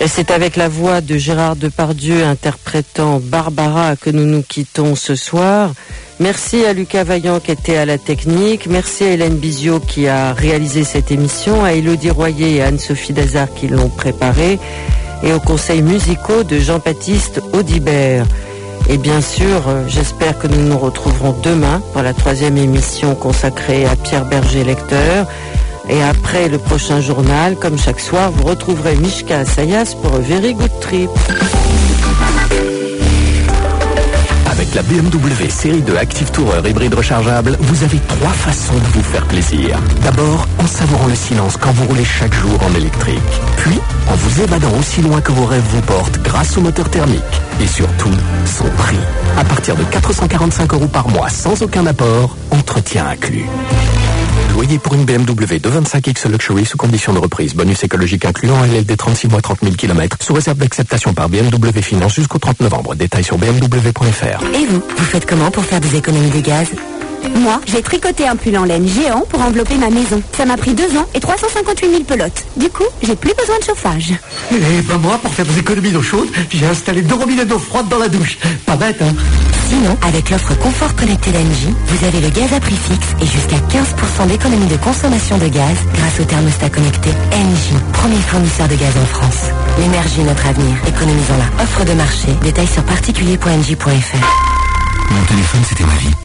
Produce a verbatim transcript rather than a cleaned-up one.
Et c'est avec la voix de Gérard Depardieu interprétant Barbara que nous nous quittons ce soir. Merci à Lucas Vaillant qui était à la technique. Merci à Hélène Bizio qui a réalisé cette émission, à Élodie Royer et à Anne-Sophie Dazard qui l'ont préparée, et aux conseils musicaux de Jean-Baptiste Audibert. Et bien sûr, j'espère que nous nous retrouverons demain pour la troisième émission consacrée à Pierre Berger-Lecteur. Et après le prochain journal, comme chaque soir, vous retrouverez Mishka Assayas pour un Very Good Trip. Avec la B M W série deux Active Tourer hybride rechargeable, vous avez trois façons de vous faire plaisir. D'abord, en savourant le silence quand vous roulez chaque jour en électrique. Puis, en vous évadant aussi loin que vos rêves vous portent grâce au moteur thermique. Et surtout, son prix. À partir de quatre cent quarante-cinq euros par mois sans aucun apport, entretien inclus. Loyer pour une B M W de vingt-cinq X Luxury sous condition de reprise. Bonus écologique incluant L L D trente-six mois trente mille kilomètres sous réserve d'acceptation par B M W Finance jusqu'au trente novembre. Détails sur b m w point f r. Et vous, vous faites comment pour faire des économies de gaz ? Moi, j'ai tricoté un pull en laine géant pour envelopper ma maison. Ça m'a pris deux ans et trois cent cinquante-huit mille pelotes. Du coup, j'ai plus besoin de chauffage. Et ben moi, pour faire des économies d'eau chaude, j'ai installé deux robinets d'eau froide dans la douche. Pas bête, hein? Sinon, avec l'offre Confort Connecté d'Engie, vous avez le gaz à prix fixe et jusqu'à quinze pour cent d'économie de consommation de gaz grâce au thermostat connecté Engie, premier fournisseur de gaz en France. L'énergie est notre avenir. Économisons-la. Offre de marché. Détails sur particulier point engie point f r. Mon téléphone, c'était ma vie.